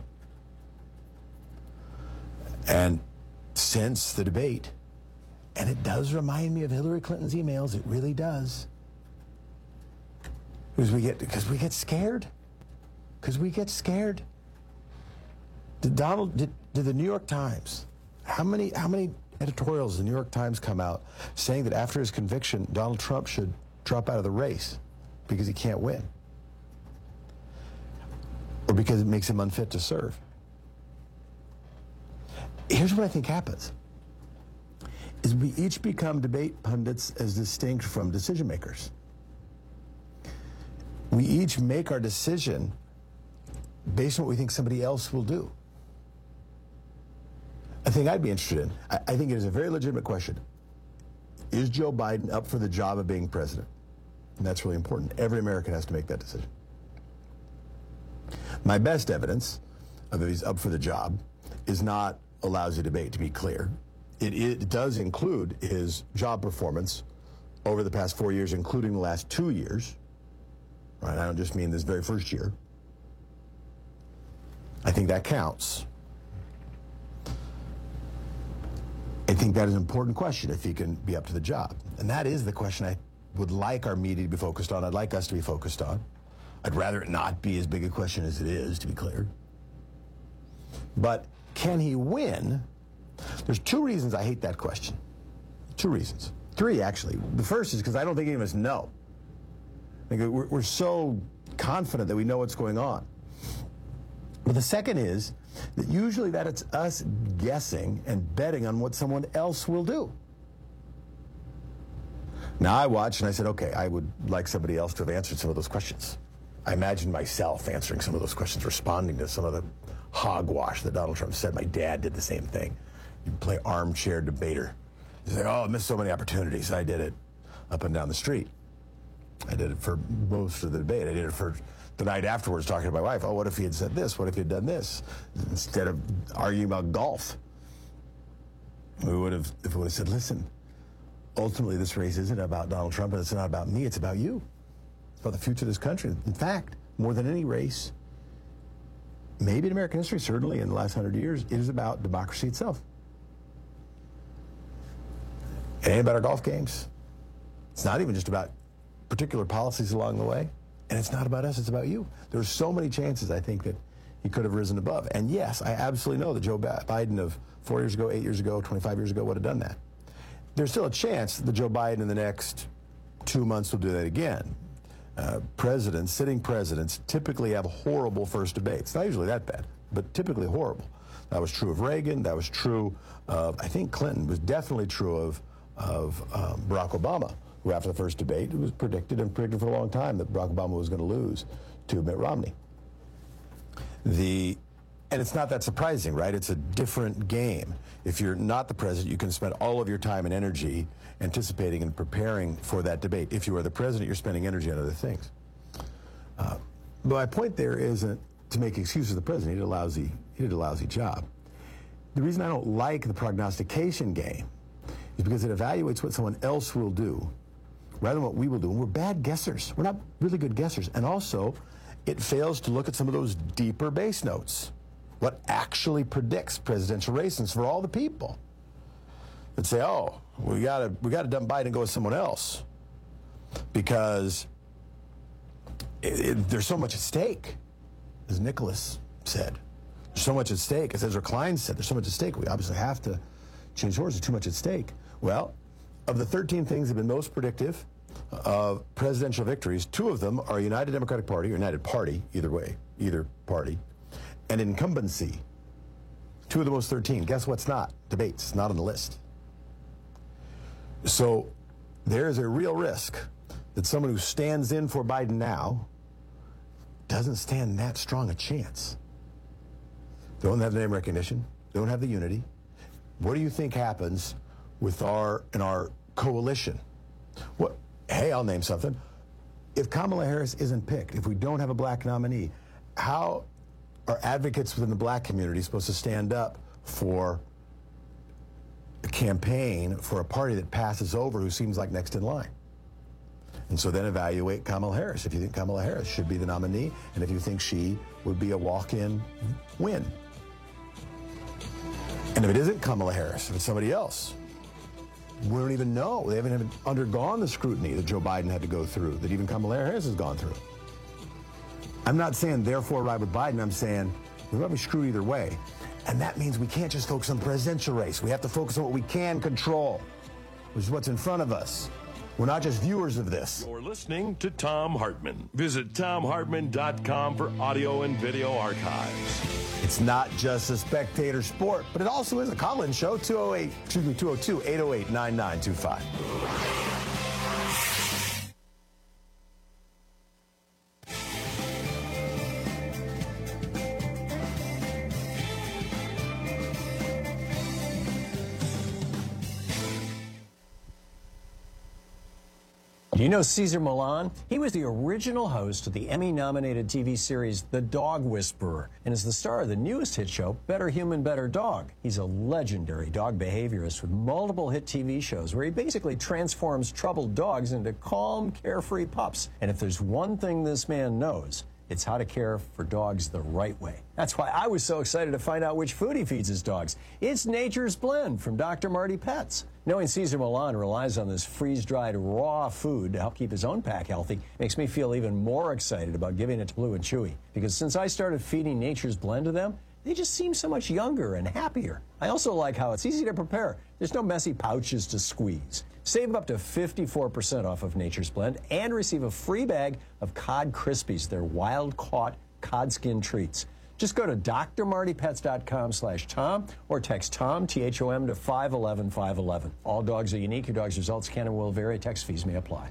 And since the debate, and it does remind me of Hillary Clinton's emails, it really does. Because we get, because we get scared. Because we get scared. Did Donald, did, did the New York Times, how many, how many editorials did the New York Times come out saying that after his conviction, Donald Trump should drop out of the race because he can't win? Or because it makes him unfit to serve? Here's what I think happens, is we each become debate pundits as distinct from decision makers. We each make our decision based on what we think somebody else will do. A thing I'd be interested in, I, I think it is a very legitimate question. Is Joe Biden up for the job of being president? And that's really important. Every American has to make that decision. My best evidence of that he's up for the job is not a lousy debate, to be clear. It, it does include his job performance over the past four years, including the last two years. Right? I don't just mean this very first year. I think that counts. I think that is an important question, if he can be up to the job. And that is the question I would like our media to be focused on. I'd like us to be focused on. I'd rather it not be as big a question as it is, to be clear. But can he win? There's two reasons I hate that question. Two reasons. Three, actually. The first is because I don't think any of us know. I think we're, we're so confident that we know what's going on. But the second is that usually that it's us guessing and betting on what someone else will do. Now, I watched and I said, okay, I would like somebody else to have answered some of those questions. I imagined myself answering some of those questions, responding to some of the hogwash that Donald Trump said. My dad did the same thing. You play armchair debater. You say, oh, I missed so many opportunities. I did it up and down the street. I did it for most of the debate. I did it for the night afterwards, talking to my wife. Oh, what if he had said this? What if he had done this? Instead of arguing about golf, we would have, if we would have said, listen, ultimately this race isn't about Donald Trump, and it's not about me, it's about you. It's about the future of this country. In fact, more than any race, maybe in American history, certainly in the last hundred years, it is about democracy itself. It ain't about our golf games. It's not even just about particular policies along the way. And it's not about us, it's about you. There's so many chances, I think, that he could have risen above. And yes, I absolutely know that Joe Biden of four years ago, eight years ago, twenty-five years ago would have done that. There's still a chance that Joe Biden in the next two months will do that again. Uh, presidents, sitting presidents, typically have horrible first debates. Not usually that bad, but typically horrible. That was true of Reagan. That was true of, I think Clinton, was definitely true of, of um, Barack Obama, who after the first debate, it was predicted and predicted for a long time that Barack Obama was going to lose to Mitt Romney. The, and it's not that surprising, right? It's a different game. If you're not the president, you can spend all of your time and energy anticipating and preparing for that debate. If you are the president, you're spending energy on other things. Uh, but my point there isn't to make excuses for the president. He did a lousy, he did a lousy job. The reason I don't like the prognostication game is because it evaluates what someone else will do rather than what we will do. And we're bad guessers. We're not really good guessers. And also, it fails to look at some of those deeper base notes. What actually predicts presidential races for all the people that say, oh, we gotta we gotta dump Biden and go with someone else because it, it, there's so much at stake, as Nicholas said. There's so much at stake, as Ezra Klein said. There's so much at stake. We obviously have to change horses, too much at stake. Well, of the thirteen things that have been most predictive of presidential victories, two of them are United Democratic Party, or United Party, either way, either party, and incumbency. Two of the most thirteen. Guess what's not? Debates, not on the list. So there is a real risk that someone who stands in for Biden now doesn't stand that strong a chance. They don't have the name recognition. They don't have the unity. What do you think happens with our in our coalition? What? Hey, I'll name something. If Kamala Harris isn't picked, if we don't have a black nominee, how are advocates within the black community supposed to stand up for a campaign for a party that passes over who seems like next in line? And so then evaluate Kamala Harris if you think Kamala Harris should be the nominee and if you think she would be a walk-in win. And if it isn't Kamala Harris, if it's somebody else, we don't even know. They haven't even undergone the scrutiny that Joe Biden had to go through, that even Kamala Harris has gone through. I'm not saying therefore ride with Biden. I'm saying we might be screwed either way. And that means we can't just focus on the presidential race. We have to focus on what we can control, which is what's in front of us. We're not just viewers of this. You're listening to Thom Hartmann. Visit thom hartmann dot com for audio and video archives. It's not just a spectator sport, but it also is a call-in show. two oh eight, excuse me, two oh two, eight oh eight, nine nine two five. Do you know Cesar Millan? He was the original host of the Emmy-nominated T V series The Dog Whisperer and is the star of the newest hit show, Better Human, Better Dog. He's a legendary dog behaviorist with multiple hit T V shows where he basically transforms troubled dogs into calm, carefree pups. And if there's one thing this man knows, it's how to care for dogs the right way. That's why I was so excited to find out which food he feeds his dogs. It's Nature's Blend from Doctor Marty Pets. Knowing Cesar Millan relies on this freeze-dried raw food to help keep his own pack healthy makes me feel even more excited about giving it to Blue and Chewy. Because since I started feeding Nature's Blend to them, they just seem so much younger and happier. I also like how it's easy to prepare. There's no messy pouches to squeeze. Save up to fifty-four percent off of Nature's Blend and receive a free bag of Cod Krispies, their wild-caught cod skin treats. Just go to d r marty pets dot com slash Tom or text Tom, T H O M, to five one one five one one. All dogs are unique. Your dog's results can and will vary. Text fees may apply.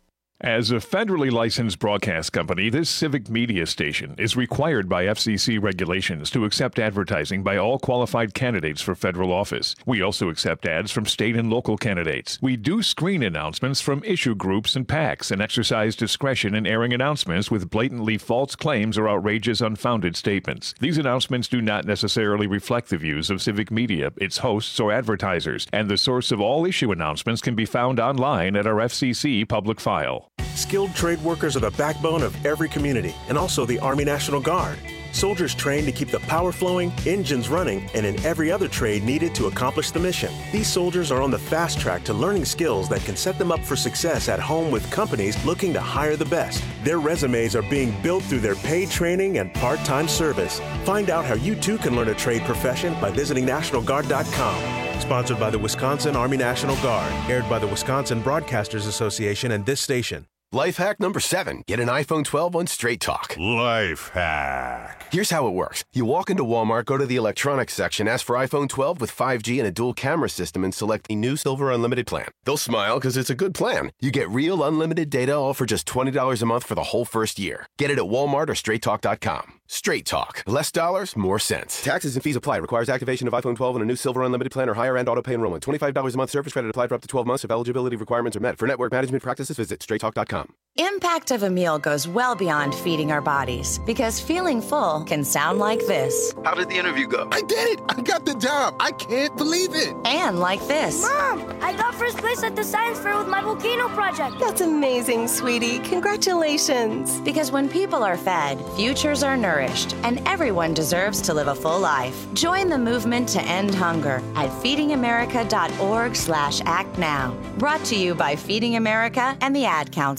As a federally licensed broadcast company, this civic media station is required by F C C regulations to accept advertising by all qualified candidates for federal office. We also accept ads from state and local candidates. We do screen announcements from issue groups and PACs and exercise discretion in airing announcements with blatantly false claims or outrageous, unfounded statements. These announcements do not necessarily reflect the views of civic media, its hosts, or advertisers, and the source of all issue announcements can be found online at our F C C public file. Skilled trade workers are the backbone of every community, and also the Army National Guard. Soldiers trained to keep the power flowing, engines running, and in every other trade needed to accomplish the mission. These soldiers are on the fast track to learning skills that can set them up for success at home with companies looking to hire the best. Their resumes are being built through their paid training and part-time service. Find out how you too can learn a trade profession by visiting national guard dot com. Sponsored by the Wisconsin Army National Guard. Aired by the Wisconsin Broadcasters Association and this station. Life hack number seven. Get an iPhone twelve on Straight Talk. Life hack. Here's how it works. You walk into Walmart, go to the electronics section, ask for iPhone twelve with five G and a dual camera system, and select the new Silver Unlimited plan. They'll smile because it's a good plan. You get real unlimited data all for just twenty dollars a month for the whole first year. Get it at Walmart or straight talk dot com. Straight Talk. Less dollars, more sense. Taxes and fees apply. Requires activation of iPhone twelve and a new Silver Unlimited plan or higher end auto pay enrollment. twenty-five dollars a month service credit applied for up to twelve months if eligibility requirements are met. For network management practices, visit straight talk dot com. Impact of a meal goes well beyond feeding our bodies, because feeling full can sound like this. How did the interview go? I did it! I got the job! I can't believe it! And like this. Mom, I got first place at the science fair with my volcano project. That's amazing, sweetie. Congratulations. Because when people are fed, futures are nourished, and everyone deserves to live a full life. Join the movement to end hunger at feeding america dot org slash act now. Brought to you by Feeding America and the Ad Council.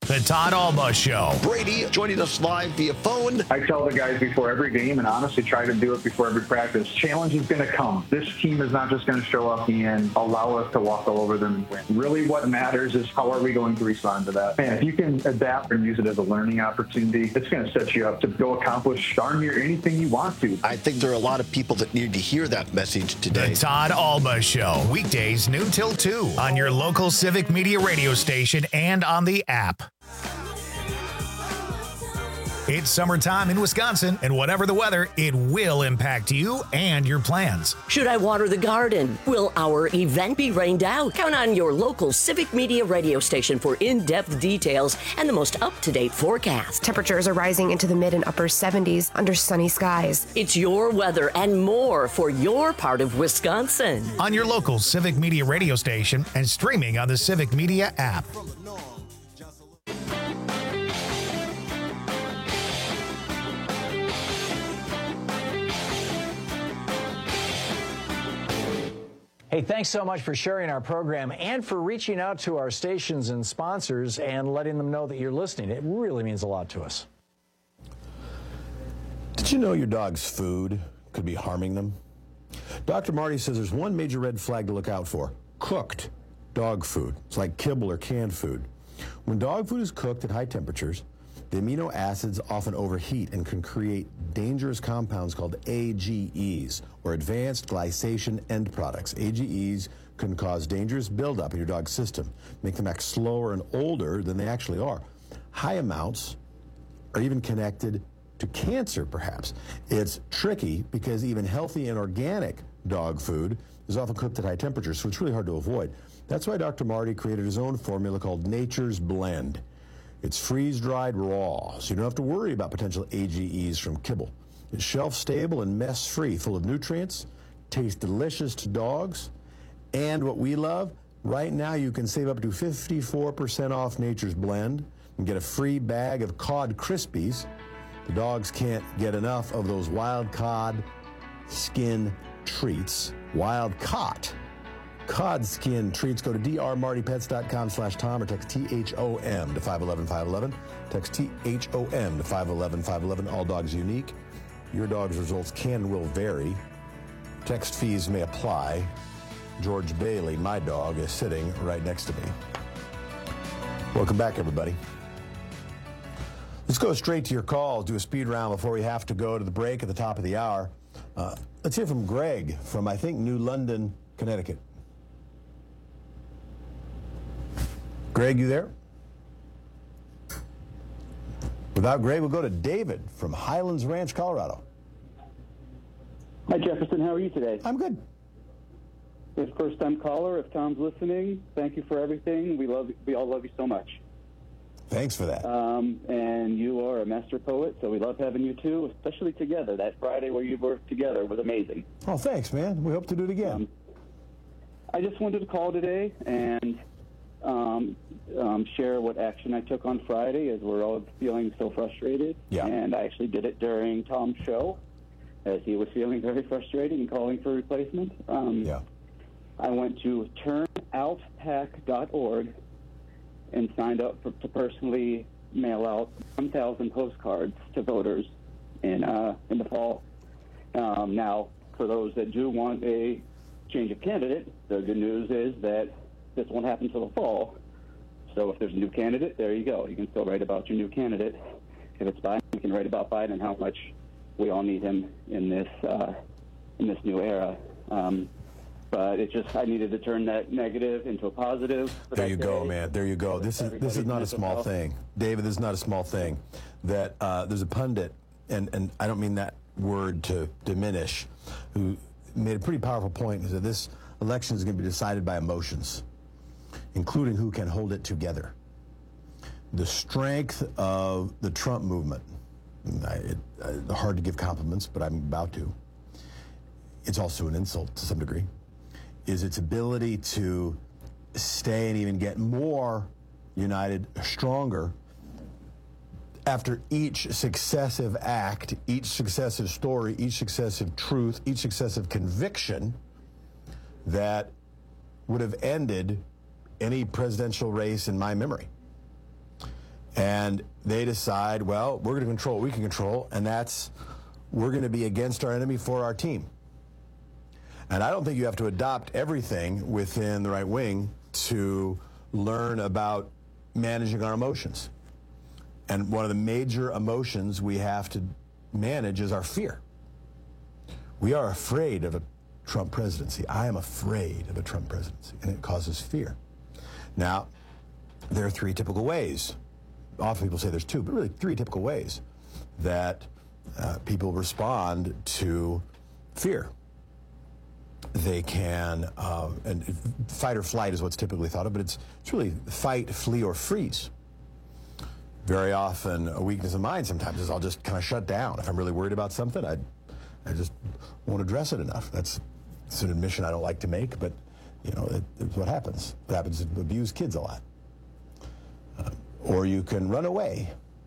The Todd Alba Show. Brady joining us live via phone. I tell the guys before every game, and honestly try to do it before every practice, challenge is going to come. This team is not just going to show up and allow us to walk all over them and win. Really what matters is how are we going to respond to that. And if you can adapt and use it as a learning opportunity, it's going to set you up to go accomplish darn near anything you want to. I think there are a lot of people that need to hear that message today. The Todd Alba Show. Weekdays noon till two on your local Civic Media radio station and on the app. It's summertime in Wisconsin, and whatever the weather, it will impact you and your plans. Should I water the garden? Will our event be rained out? Count on your local Civic Media radio station for in-depth details and the most up-to-date forecast. Temperatures are rising into the mid and upper seventies under sunny skies. It's your weather and more for your part of Wisconsin. On your local Civic Media radio station and streaming on the Civic Media app. Hey, thanks so much for sharing our program and for reaching out to our stations and sponsors and letting them know that you're listening. It really means a lot to us. Did you know your dog's food could be harming them? Doctor Marty says there's one major red flag to look out for: cooked dog food. It's like kibble or canned food. When dog food is cooked at high temperatures, the amino acids often overheat and can create dangerous compounds called A G Es, or advanced glycation end products. A G Es can cause dangerous buildup in your dog's system, make them act slower and older than they actually are. High amounts are even connected to cancer, perhaps. It's tricky because even healthy and organic dog food is often cooked at high temperatures, so it's really hard to avoid. That's why Doctor Marty created his own formula called Nature's Blend. It's freeze-dried raw, so you don't have to worry about potential A G Es from kibble. It's shelf-stable and mess-free, full of nutrients, tastes delicious to dogs, and what we love, right now you can save up to fifty-four percent off Nature's Blend and get a free bag of Cod Krispies. The dogs can't get enough of those wild cod skin treats. Wild caught cod skin treats. Go to d r marty pets dot com slash tom or text T H O M to five one one five one one. Text T H O M to five one one five one one. All dogs unique. Your dog's results can and will vary. Text fees may apply. George Bailey, my dog, is sitting right next to me. Welcome back, everybody. Let's go straight to your calls, do a speed round before we have to go to the break at the top of the hour. Uh, let's hear from Greg from, I think, New London, Connecticut. Greg, you there? Without Greg, we'll go to David from Highlands Ranch, Colorado. Hi, Jefferson. How are you today? I'm good. This first-time caller, if Tom's listening, thank you for everything. We love, we all love you so much. Thanks for that. Um, and you are a master poet, so we love having you too, especially together. That Friday where you were together was amazing. Oh, thanks, man. We hope to do it again. Um, I just wanted to call today and um, um, share what action I took on Friday, as we're all feeling so frustrated. Yeah. And I actually did it during Tom's show, as he was feeling very frustrated and calling for replacement. Um, yeah. I went to turn out pac dot org and signed up for, to personally mail out one thousand postcards to voters in uh, in the fall. Um, now, for those that do want a change of candidate, the good news is that this won't happen until the fall. So if there's a new candidate, there you go. You can still write about your new candidate. If it's Biden, you can write about Biden and how much we all need him in this uh, in this new era. Um, But it just, I needed to turn that negative into a positive. There you go, man. There you go. This is this is not a small thing, David. This is not a small thing. That uh, there's a pundit, and and I don't mean that word to diminish, who made a pretty powerful point. He said this election is going to be decided by emotions, including who can hold it together. The strength of the Trump movement. I, it, uh, hard to give compliments, but I'm about to. It's also an insult to some degree. Is its ability to stay and even get more united, stronger, after each successive act, each successive story, each successive truth, each successive conviction that would have ended any presidential race in my memory. And they decide, well, we're going to control what we can control, and that's we're going to be against our enemy for our team. And I don't think you have to adopt everything within the right wing to learn about managing our emotions. And one of the major emotions we have to manage is our fear. We are afraid of a Trump presidency. I am afraid of a Trump presidency, and it causes fear. Now, there are three typical ways. Often people say there's two, but really three typical ways that uh, people respond to fear. They can, uh, and fight or flight is what's typically thought of, but it's, it's really fight, flee, or freeze. Very often, a weakness of mine sometimes is I'll just kind of shut down. If I'm really worried about something, I, I just won't address it enough. That's it's an admission I don't like to make, but you know, it, it's what happens. What happens is abuse kids a lot. Uh, or you can run away,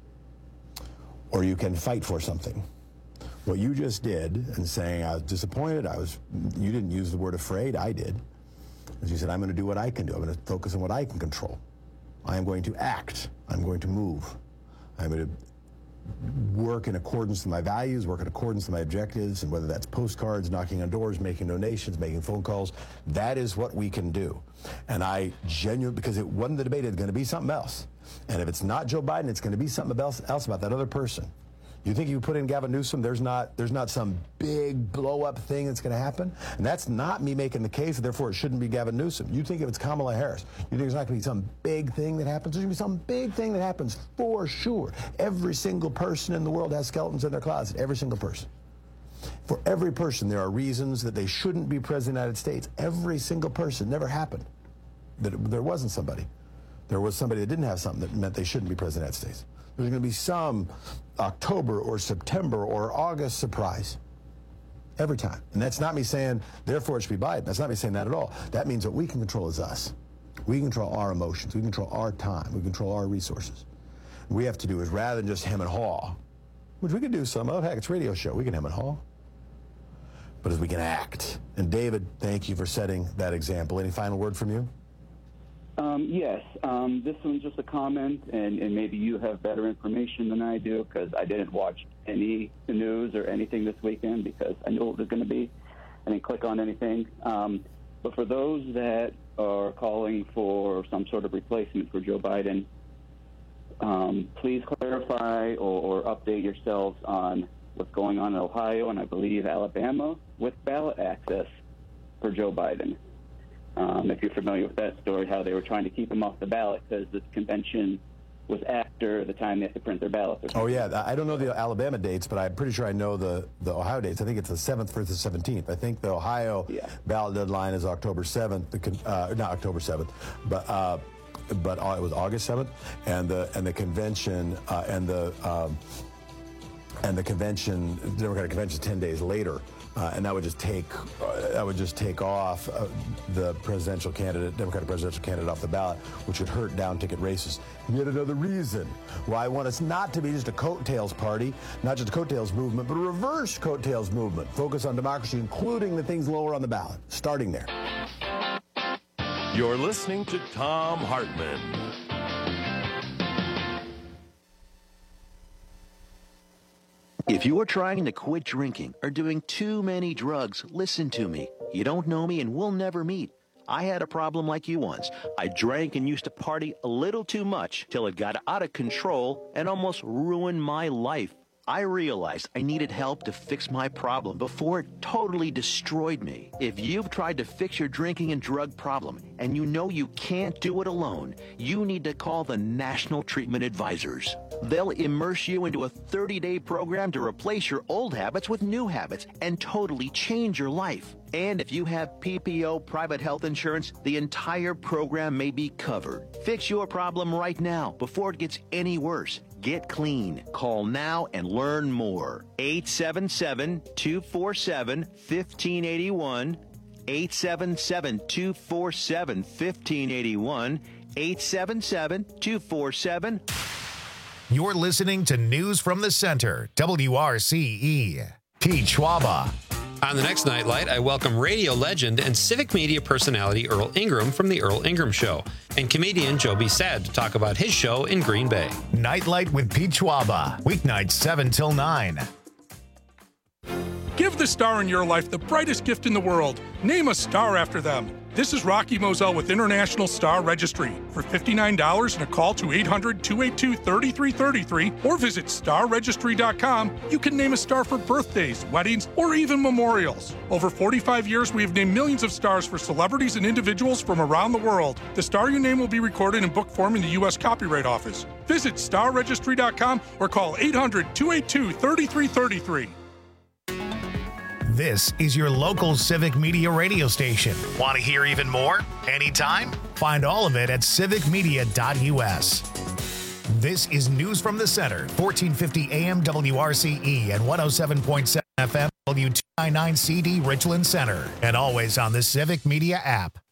or you can fight for something. What you just did, and saying I was disappointed, I was, you didn't use the word afraid, I did. As you said, I'm going to do what I can do. I'm going to focus on what I can control. I am going to act. I'm going to move. I'm going to work in accordance with my values, work in accordance with my objectives, and whether that's postcards, knocking on doors, making donations, making phone calls, that is what we can do. And I genuinely, because it wasn't the debate, it's going to be something else. And if it's not Joe Biden, it's going to be something else, else about that other person. You think you put in Gavin Newsom, there's not there's not some big blow-up thing that's going to happen? And that's not me making the case, therefore it shouldn't be Gavin Newsom. You think if it's Kamala Harris, you think there's not going to be some big thing that happens? There's going to be some big thing that happens for sure. Every single person in the world has skeletons in their closet, every single person. For every person, there are reasons that they shouldn't be president of the United States. Every single person. Never happened that it, there wasn't somebody. There was somebody that didn't have something that meant they shouldn't be president of the United States. There's going to be some October or September or August surprise every time. And that's not me saying, therefore it should be Biden. That's not me saying that at all. That means what we can control is us. We control our emotions. We control our time. We control our resources. What we have to do is, rather than just hem and haw, which we can do some of, heck, it's a radio show, we can hem and haw, but as we can act. And David, thank you for setting that example. Any final word from you? Um, yes, um, this one's just a comment, and, and maybe you have better information than I do, because I didn't watch any the news or anything this weekend because I knew it was going to be. I didn't click on anything. Um, but for those that are calling for some sort of replacement for Joe Biden, um, please clarify or, or update yourselves on what's going on in Ohio and I believe Alabama with ballot access for Joe Biden. Um, if you're familiar with that story, how they were trying to keep him off the ballot because this convention was after the time they had to print their ballots. Oh, yeah. I don't know the Alabama dates, but I'm pretty sure I know the, the Ohio dates. I think it's the seventh versus the seventeenth. I think the Ohio yeah. ballot deadline is October seventh, uh, not October seventh, but uh, but it was August seventh, and the and the convention uh, and the um, and the convention, the Democratic convention, ten days later. Uh, and that would just take uh, that would just take off uh, the presidential candidate, Democratic presidential candidate off the ballot, which would hurt down-ticket races. Yet another reason why I want us not to be just a coattails party, not just a coattails movement, but a reverse coattails movement. Focus on democracy, including the things lower on the ballot. Starting there. You're listening to Thom Hartmann. If you are trying to quit drinking or doing too many drugs, listen to me. You don't know me and we'll never meet. I had a problem like you once. I drank and used to party a little too much till it got out of control and almost ruined my life. I realized I needed help to fix my problem before it totally destroyed me. If you've tried to fix your drinking and drug problem and you know you can't do it alone, you need to call the National Treatment Advisors. They'll immerse you into a thirty-day program to replace your old habits with new habits and totally change your life. And if you have P P O private health insurance, the entire program may be covered. Fix your problem right now before it gets any worse. Get clean. Call now and learn more. eight seven seven, two four seven, one five eight one. eight seven seven, two four seven, one five eight one. eight seven seven, two four seven. You're listening to News from the Center, W R C E. Pete Schwaba. On the next Nightlight, I welcome radio legend and civic media personality Earl Ingram from The Earl Ingram Show and comedian Joby Sad to talk about his show in Green Bay. Nightlight with Pete Schwaba, weeknights seven till nine. Give the star in your life the brightest gift in the world. Name a star after them. This is Rocky Moselle with International Star Registry. For fifty-nine dollars and a call to eight hundred, two eight two, three three three three or visit star registry dot com, you can name a star for birthdays, weddings, or even memorials. Over forty-five years, we have named millions of stars for celebrities and individuals from around the world. The star you name will be recorded in book form in the U S Copyright Office. Visit star registry dot com or call eight hundred, two eight two, three three three three. This is your local civic media radio station. Want to hear even more? Anytime? Find all of it at civic media dot U S. This is News from the Center, fourteen fifty A M W R C E and one oh seven point seven F M W two ninety-nine C D Richland Center, and always on the Civic Media app.